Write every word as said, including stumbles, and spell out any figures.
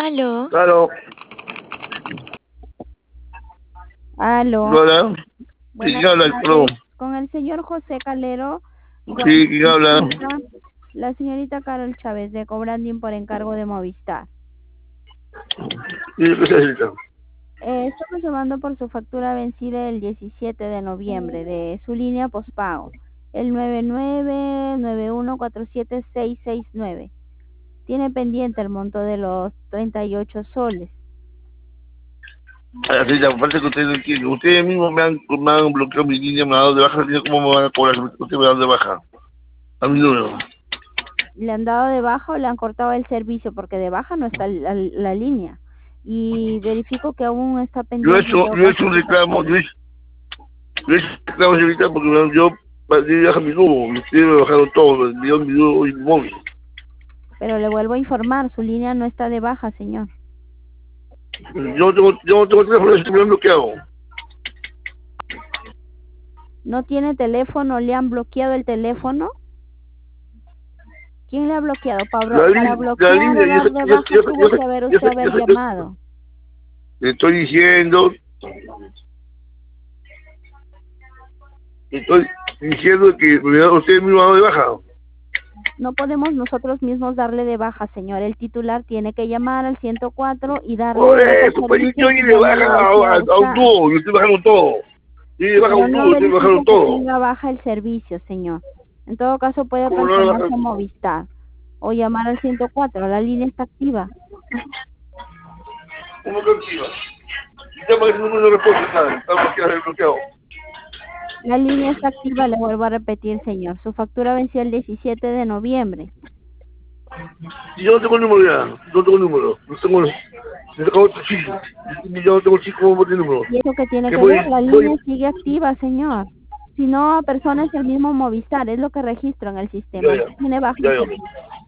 Aló. Claro. Aló. Hola. ¿Sí, Buenas quién habla? tardes. Perdón. Con el señor José Calero. y con Sí, ¿quién habla? La señorita Carol Chávez de Cobranding por encargo de Movistar. Sí, ¿qué se necesita? Eh, estamos llamando por su factura vencida el diecisiete de noviembre de su línea postpago, el nueve nueve nueve uno cuatro siete seis seis nueve. Tiene pendiente el monto de los treinta y ocho soles. Ah, sí, ya, parece que ustedes no entienden. Ustedes mismos me han, me han bloqueado mi línea, me han dado de baja. ¿Cómo me van a cobrar? Ustedes me dan de baja. A mi número. ¿Le han dado de baja o le han cortado el servicio? Porque de baja no está la, la línea. Y verifico que aún está Yo he pendiente. hecho, yo he hecho un reclamo, yo he, yo he hecho un reclamo, señorita, porque me- yo di de baja mi número. Ustedes me bajaron todo, me enviaron mi número y mi móvil. Pero le vuelvo a informar, su línea no está de baja, señor. Yo no tengo, yo no tengo teléfono, estoy mirando qué hago. ¿No tiene teléfono? ¿Le han bloqueado el teléfono? ¿Quién le ha bloqueado? Para, La, para línea, la bloquear o línea, yo dar sé, de yo, baja yo, yo, tuvo que haber yo, usted yo, haber yo, yo, llamado. le estoy diciendo, estoy diciendo que me da- ustedes mismos me han dado de baja. No podemos nosotros mismos darle de baja, señor. El titular tiene que llamar al ciento cuatro y darle Por de baja el eso, pues servicio yo si ni le ya no baja lo a, a, desea a un usar. tubo, yo estoy bajando todo. Sí, le baja a Pero un no tubo, estoy bajando verifico que todo. tenga baja el servicio, señor. En todo caso puede ¿Cómo no le personarse baja? a Movistar o llamar al ciento cuatro. La línea está activa. ¿Cómo que activa? Llama ese número de respuesta, nada, está bloqueado, está bloqueado. La línea está activa, le vuelvo a repetir, señor. Su factura venció el diecisiete de noviembre. Y yo no tengo el número ya, no tengo el número, no tengo, me tengo otro chico, y yo no tengo chico, ¿cómo tiene el número? ¿Y eso qué tiene Que que voy, ver? La voy, línea sigue activa, señor. Si no, persona es el mismo Movistar, es lo que registro en el sistema. ya, No ya, tiene baja ya, el ya. servicio.